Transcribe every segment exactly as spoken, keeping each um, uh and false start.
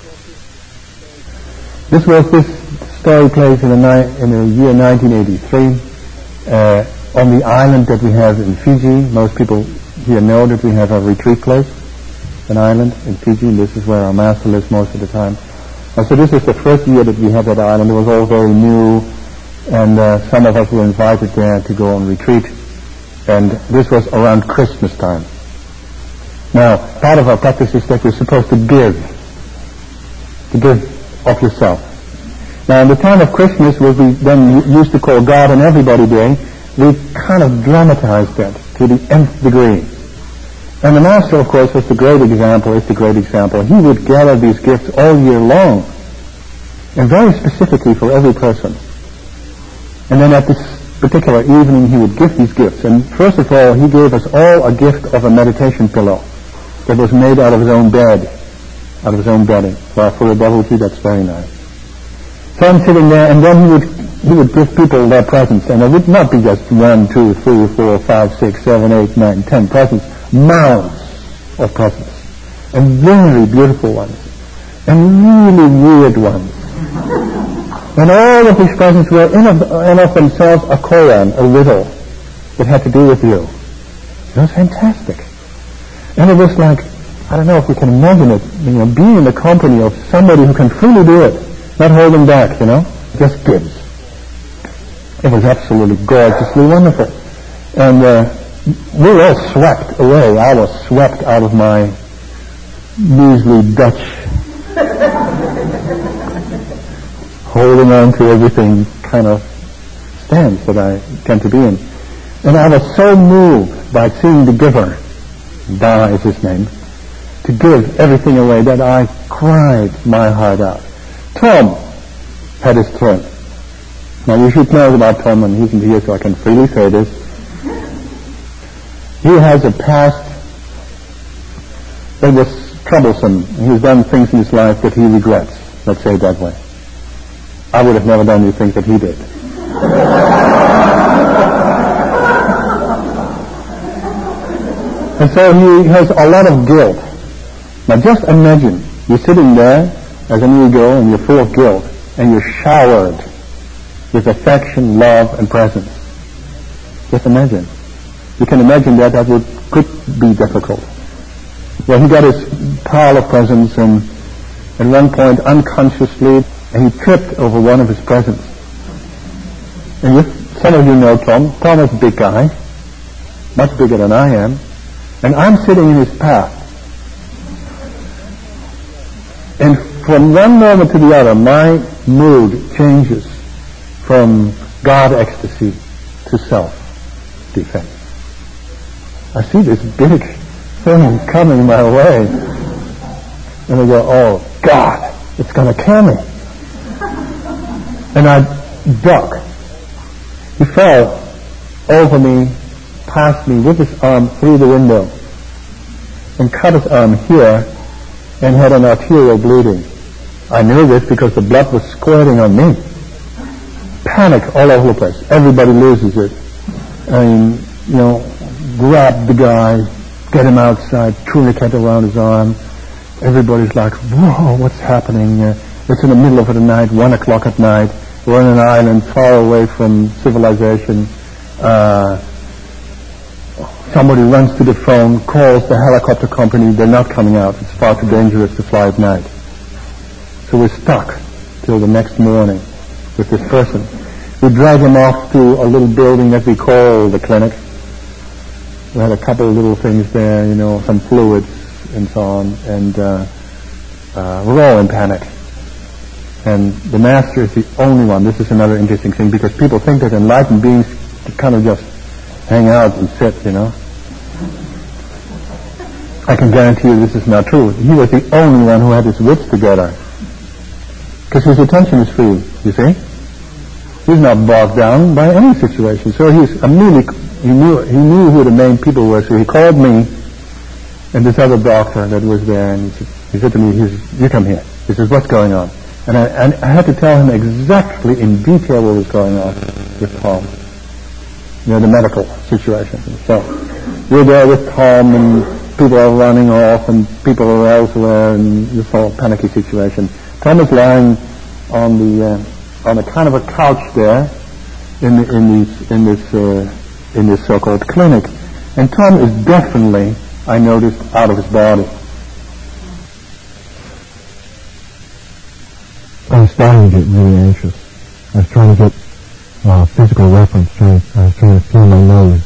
This was this story plays in the, ni- in the year nineteen eighty-three uh, on the island that we have in Fiji. Most people here know that we have a retreat place, an island in Fiji. This is where our master lives most of the time. And so this is the first year that we had that island. It was all very new, and uh, some of us were invited there to go on retreat. And this was around Christmas time. Now, part of our practice is that we're supposed to give, to give of yourself. Now, in the time of Christmas, what we then used to call God and Everybody Day, we kind of dramatized that to the nth degree. And the Master, of course, was the great example, is the great example. He would gather these gifts all year long, and very specifically for every person. And then at this particular evening, he would give these gifts. And first of all, he gave us all a gift of a meditation pillow that was made out of his own bed, out of his own bedding. Well, for a devotee, that's very nice. So I'm sitting there, and then he would he would give people their presents, and it would not be just one, two, three, four, five, six, seven, eight, nine, ten presents, mounds of presents, and very beautiful ones, and really weird ones. And all of these presents were in of, in of themselves a koan, a riddle that had to do with you. It was fantastic. And it was like, I don't know if you can imagine it, you know, being in the company of somebody who can freely do it, not holding back, you know, just gives. It was absolutely gorgeously wonderful. And uh, we were all swept away. I was swept out of my measly Dutch holding on to everything kind of stance that I tend to be in. And I was so moved by seeing the giver, Da is his name, to give everything away that I cried my heart out. Tom had his turn. Now you should know about Tom, and he isn't here so I can freely say this. He has a past that was troublesome. He's done things in his life that he regrets. Let's say it that way. I would have never done the things that he did. And so he has a lot of guilt. Now just imagine, you're sitting there as an ego and you're full of guilt and you're showered with affection, love, and presence. Just imagine. You can imagine that that would, could be difficult. Well, he got his pile of presents, and at one point, unconsciously, he tripped over one of his presents. And you, some of you know Tom. Tom is a big guy, much bigger than I am, and I'm sitting in his path. And from one moment to the other, my mood changes from God ecstasy to self-defense. I see this big thing coming my way, and I go, oh, God, it's going to kill me. And I duck. He fell over me, past me, with his arm through the window, and cut his arm here, and had an arterial bleeding. I knew this because the blood was squirting on me. Panic all over the place. Everybody loses it. I mean, you know, grab the guy, get him outside, tourniquet around his arm. Everybody's like, whoa, what's happening? Uh, it's in the middle of the night, one o'clock at night. We're on an island far away from civilization. Uh, somebody runs to the phone, calls the helicopter company. They're not coming out. It's far too dangerous to fly at night. So we're stuck till the next morning with this person. We drag him off to a little building that we call the clinic. We had a couple of little things there, you know, some fluids and so on, and uh, uh, we're all in panic. And the Master is the only one. This is another interesting thing, because people think that enlightened beings kind of just hang out and sit, you know. I can guarantee you this is not true. He was the only one who had his wits together, because his attention is free, you see. He's not bogged down by any situation. So he's immediately, he knew, he knew who the main people were, so he called me and this other doctor that was there, and he said, he said to me, he says, you come here. He says, what's going on? And I, and I had to tell him exactly in detail what was going on with Tom. You know, the medical situation. So we're there with Tom, and people are running off and people are elsewhere and this whole panicky situation. Tom is lying on the uh, on a kind of a couch there in the, in these in this uh, in this so-called clinic, and Tom is definitely, I noticed, out of his body. I was starting to get really anxious. I was trying to get uh, physical reference. Trying, I was trying to feel my nose,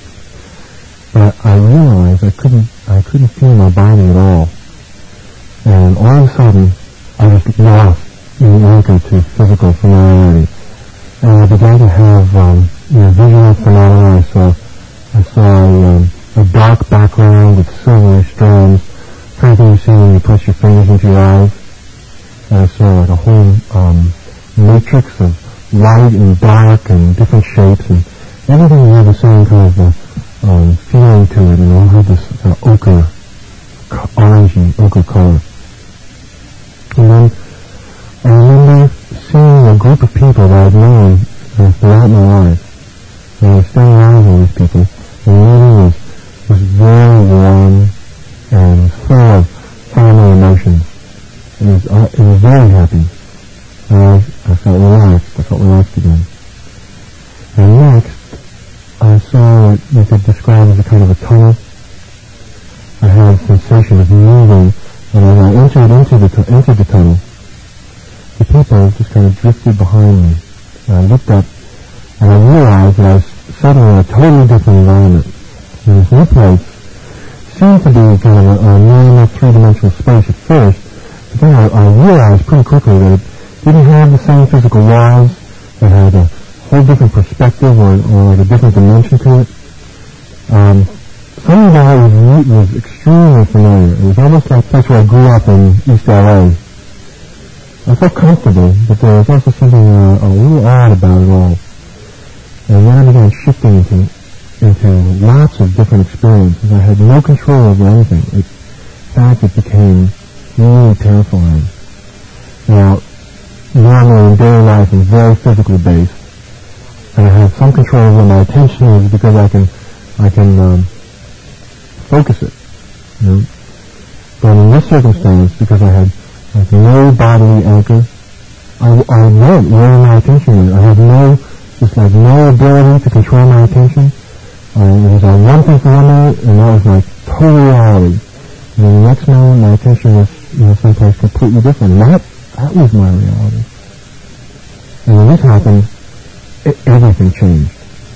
but I realized I couldn't. I couldn't feel my body at all, and all of a sudden, I just lost the anchor to physical familiarity, and I began to have um, you know, visual phenomena. I saw, I saw um, a dark background with silvery strands, kind of thing you see when you place your fingers into your eyes. And I saw like a whole um, matrix of light and dark and different shapes, and everything had the same kind of uh, um, feeling to it, and all had this kind of ochre, orangey ochre color. And then I remember seeing a group of people that I'd known uh, throughout my life, and I was staying around with all these people, and the meeting was, was very warm and full of family emotions. It was, uh, it was very happy. And I, I felt relaxed. I felt relaxed again. And next, I saw what you could describe as a kind of a tunnel. I had a sensation of moving, and as I entered into the tu- entered the tunnel, the people just kind of drifted behind me. And I looked up, and I realized that I was suddenly in a totally different environment. And this new place seemed to be kind of a, a normal three-dimensional space at first, but then I, I realized pretty quickly that it didn't have the same physical walls. It had a whole different perspective, or, or like a different dimension to it. Um, something about it was, was extremely familiar. It was almost like the place where I grew up in East L A. I felt comfortable, but there was also something uh, a little odd about it all. And then I began shifting into into lots of different experiences. I had no control over anything. It, in fact, it became really terrifying. Now, normally in daily life I'm very physically based, and I have some control over my attention because I can I can um, focus it. You know? But in this circumstance, because I had like no bodily anchor, I, I went where my attention went. I had no, just like no ability to control my attention. Uh, it was on one thing for one minute, and that was like total reality. And then the next moment, my attention was, you know, someplace completely different. And that, that was my reality. And when this happened, it, everything changed.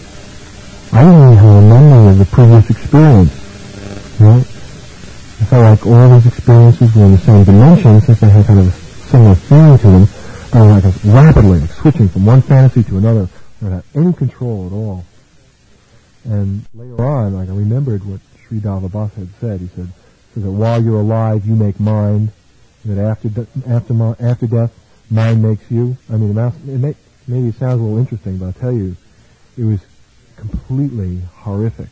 I didn't even have a memory of the previous experience. You know? I felt like all these experiences were in the same dimension, since they had kind of a similar feeling to them. I was like rapidly like, switching from one fantasy to another without any control at all. And later on, like I remembered what Sri Dalvabasa had said. He said, so that while you're alive, you make mind. That after de- after mo- after death, mind makes you. I mean, it, may, maybe it sounds a little interesting, but I'll tell you, it was completely horrific.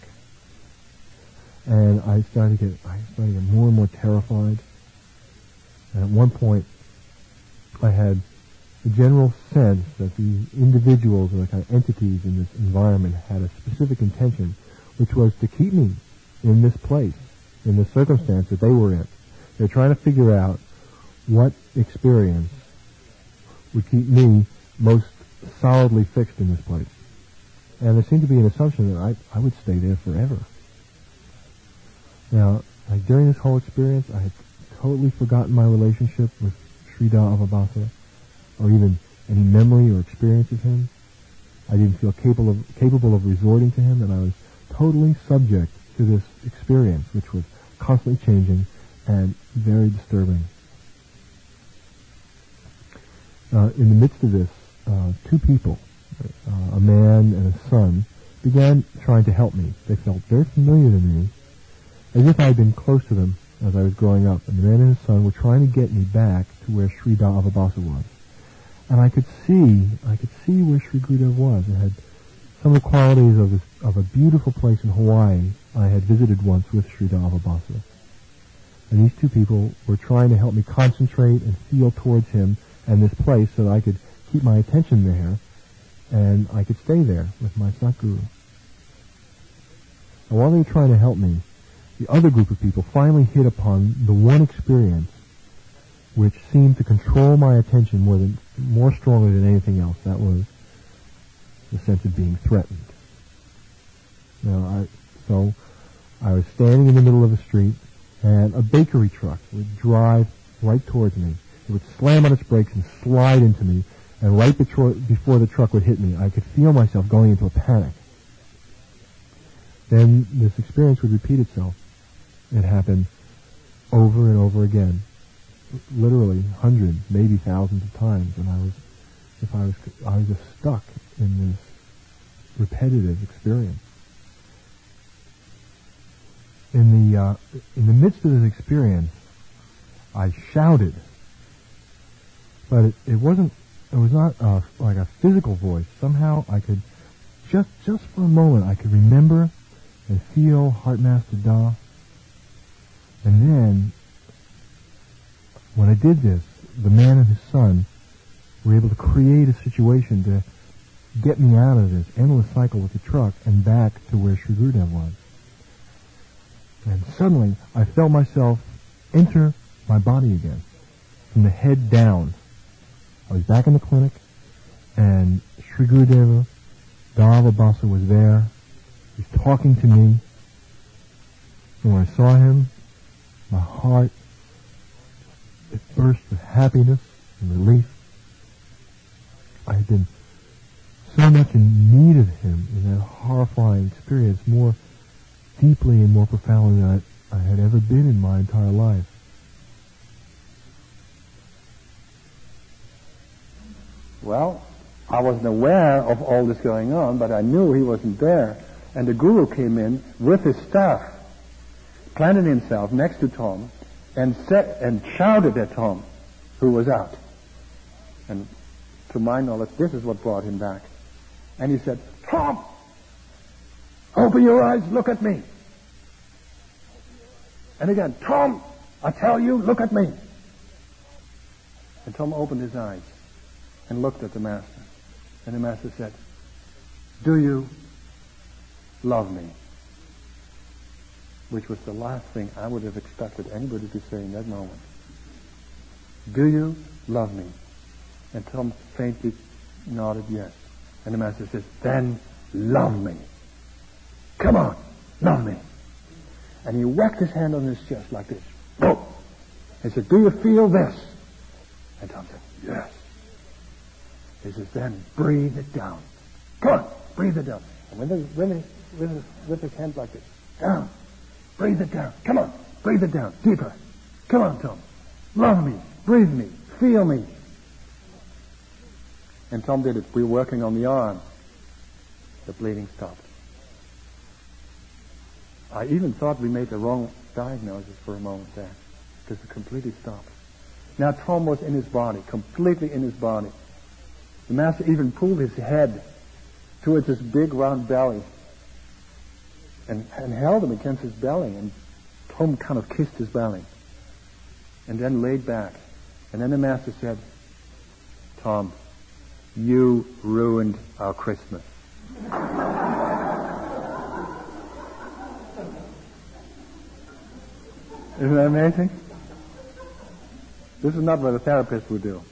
And I started to get, I started to get more and more terrified. And at one point, I had the general sense that the individuals or the kind of entities in this environment had a specific intention, which was to keep me in this place, in the circumstance that they were in. They're trying to figure out what experience would keep me most solidly fixed in this place. And there seemed to be an assumption that I, I would stay there forever. Now, like during this whole experience, I had totally forgotten my relationship with Sridhar Avabhasa, or even any memory or experience of him. I didn't feel capable of, capable of resorting to him, and I was totally subject to this experience, which was constantly changing and very disturbing. Uh, in the midst of this, uh, two people, uh, a man and a son, began trying to help me. They felt very familiar to me, as if I had been close to them as I was growing up. And the man and his son were trying to get me back to where Sridhar Avabhasa was. And I could see, I could see where Sri Gurudev was. It had some of the qualities of, this, of a beautiful place in Hawaii I had visited once with Sridhar Avabhasa. And these two people were trying to help me concentrate and feel towards him and this place so that I could keep my attention there and I could stay there with my Satguru. And while they were trying to help me, the other group of people finally hit upon the one experience which seemed to control my attention more than more strongly than anything else. That was the sense of being threatened. Now, I, so I was standing in the middle of the street, and a bakery truck would drive right towards me. It would slam on its brakes and slide into me, and right betro- before the truck would hit me, I could feel myself going into a panic. Then this experience would repeat itself. It happened over and over again, literally hundreds, maybe thousands of times, and I was, if I was, I was just stuck in this repetitive experience. In the uh, in the midst of this experience, I shouted, but it, it wasn't. It was not uh, like a physical voice. Somehow I could just just for a moment I could remember and feel Heartmaster Da. And then, when I did this, the man and his son were able to create a situation to get me out of this endless cycle with the truck and back to where Sri Gurudev was. And suddenly, I felt myself enter my body again, from the head down. I was back in the clinic, and Sri Gurudeva, Dava Basa was there. He was talking to me. And when I saw him, my heart, it burst with happiness and relief. I had been so much in need of him in that horrifying experience, more deeply and more profoundly than I, I had ever been in my entire life. Well, I wasn't aware of all this going on, but I knew he wasn't there. And the Guru came in with his staff, planted himself next to Tom, and said and shouted at Tom, who was out. And to my knowledge, this is what brought him back. And he said, "Tom, open your eyes, look at me." And again, "Tom, I tell you, look at me." And Tom opened his eyes and looked at the Master. And the Master said, "Do you love me?" Which was the last thing I would have expected anybody to say in that moment. "Do you love me?" And Tom faintly nodded yes. And the Master says, "Then love me. Come on, love me." And he whacked his hand on his chest like this. Boom! He said, "Do you feel this?" And Tom said, "Yes." He says, "Then breathe it down. Come on, breathe it down." And with his, with his, with his, with his hand like this, down. Breathe it down. Come on, breathe it down. Deeper. Come on, Tom. Love me. Breathe me. Feel me. And Tom did it. We were working on the arm. The bleeding stopped. I even thought we made the wrong diagnosis for a moment there, because it completely stopped. Now Tom was in his body, completely in his body. The Master even pulled his head towards his big round belly and, and held him against his belly, and Tom kind of kissed his belly and then laid back. And then the Master said, "Tom, you ruined our Christmas." Isn't that amazing? This is not what a therapist would do.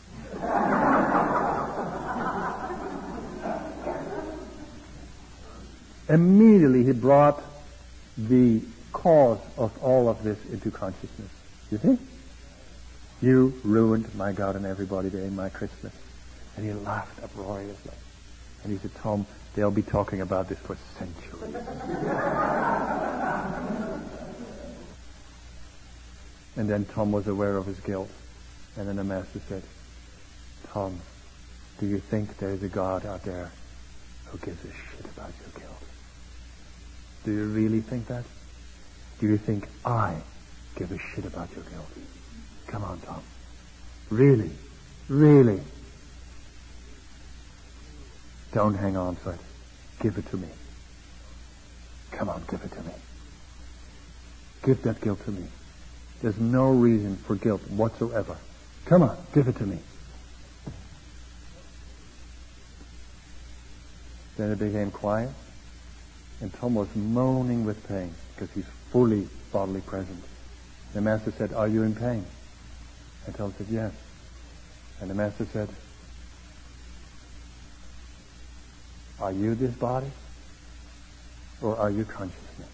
Immediately he brought the cause of all of this into consciousness. You see? "You ruined my God and everybody day in my Christmas." And he laughed uproariously. And he said, "Tom, they'll be talking about this for centuries." And then Tom was aware of his guilt. And then the Master said, "Tom, do you think there is a God out there who gives a shit about your guilt? Do you really think that? Do you think I give a shit about your guilt? Come on, Tom. Really? Really? Don't hang on to it. Give it to me. Come on, give it to me. Give that guilt to me. There's no reason for guilt whatsoever. Come on, give it to me." Then it became quiet, and Tom was moaning with pain because he's fully bodily presence. The Master said, are you in pain? And Tom said, yes. And the Master said, are you this body? Or are you consciousness?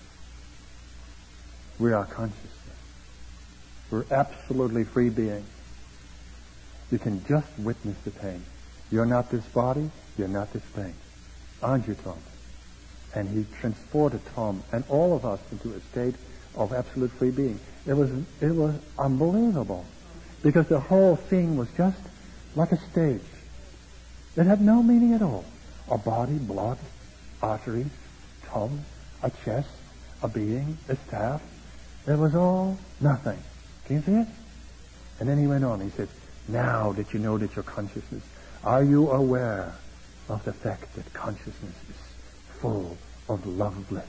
We are consciousness. We're absolutely free beings. You can just witness the pain. You're not this body, you're not this pain. Aren't you, Tom? And he transported Tom and all of us into a state of absolute free being. It was it was unbelievable. Because the whole thing was just like a stage. It had no meaning at all. A body, blood, arteries, tongue, a chest, a being, a staff. It was all nothing. Can you see it? And then he went on. He said, now that you know that you're consciousness, are you aware of the fact that consciousness is full of love bliss?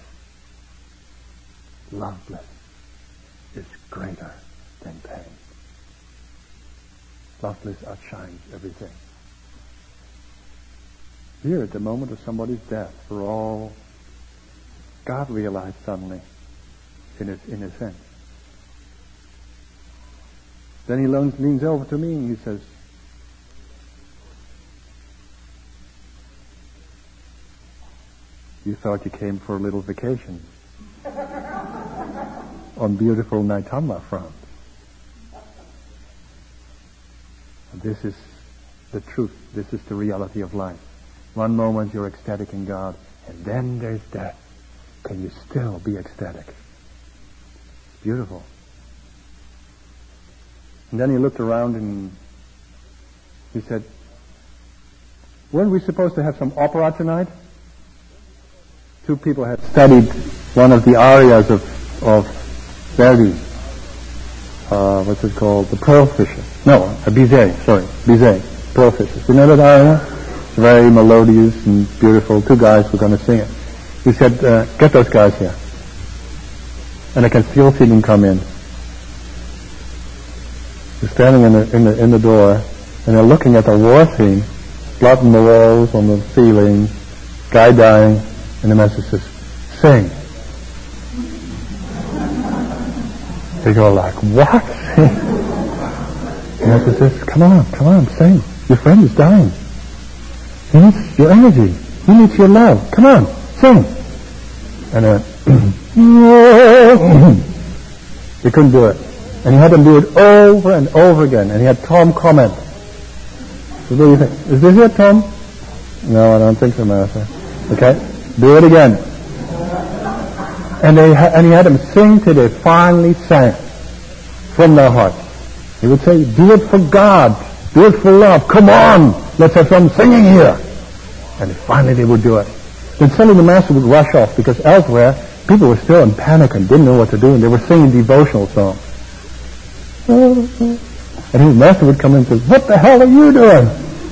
Love bliss is greater than pain. Love bliss outshines everything. Here, at the moment of somebody's death, we're all, God realized suddenly, in a, in a sense. Then he leans, leans over to me and he says, you thought you came for a little vacation on beautiful Naitama France. This is the truth. This is the reality of life. One moment you're ecstatic in God, and then there's death. Can you still be ecstatic? Beautiful. And then he looked around and he said, weren't we supposed to have some opera tonight? Two people had studied one of the arias of, of Verdi. Uh, what's it called? The Pearl Fisher. No, a Bizet, sorry. Bizet, Pearl Fisher. You know that aria? It's very melodious and beautiful. Two guys were going to sing it. He said, uh, get those guys here. And I can still see them come in. They're standing in the, in the, in the door, and they're looking at the war scene. Blood on the walls, on the ceiling, guy dying, and the Master says, sing. They go like, what? The Master says, come on, come on, sing. Your friend is dying. He needs your energy. He needs your love. Come on, sing. And uh, they couldn't do it. And he had them do it over and over again. And he had Tom comment. So what do you think? Is this it, Tom? No, I don't think so, Master. Okay, do it again. And they ha- and he had them sing till they finally sang from their hearts. He would say, do it for God. Do it for love. Come on. Let's have some singing here. And finally they would do it. Then suddenly the Master would rush off because elsewhere people were still in panic and didn't know what to do, and they were singing devotional songs. And his Master would come in and say, what the hell are you doing?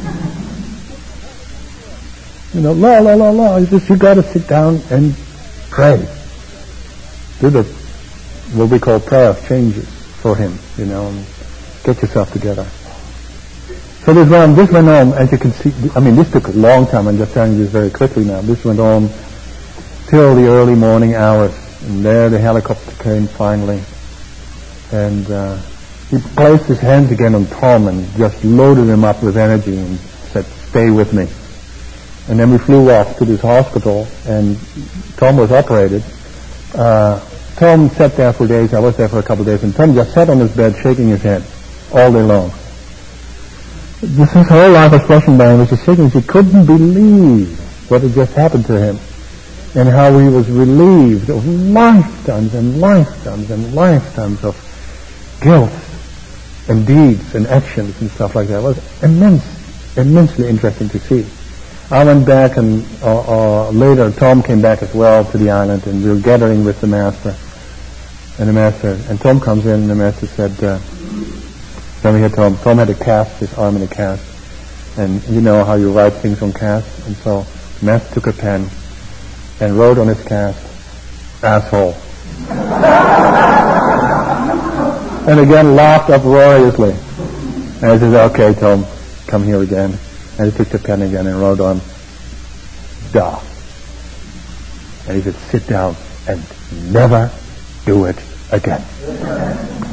You know, la, la, la, la. He says, you got to sit down and pray. Do the, what we call prayer of changes for him, you know, and get yourself together. So this went, this went on, as you can see, I mean, this took a long time. I'm just telling you this very quickly now. This went on till the early morning hours. And there the helicopter came finally. And uh, he placed his hands again on Tom and just loaded him up with energy and said, stay with me. And then we flew off to this hospital, and Tom was operated. Uh, Tom sat there for days. I was there for a couple of days, and Tom just sat on his bed shaking his head all day long. This his whole life was flashing by him. He was just shaking. He couldn't believe what had just happened to him, and how he was relieved of lifetimes and lifetimes and lifetimes of guilt and deeds and actions and stuff like that. It was immense, immensely interesting to see. I went back, and uh, uh, later Tom came back as well to the island, and we were gathering with the Master. And the Master, and Tom comes in, and the Master said, uh, "Let me hear Tom." Tom had a cast, his arm in a cast, and you know how you write things on cast. And so the Master took a pen and wrote on his cast, "asshole," and again laughed uproariously. And I said, "Okay, Tom, come here again." And he took the pen again and wrote on, "duh." And he said, "sit down and never do it again.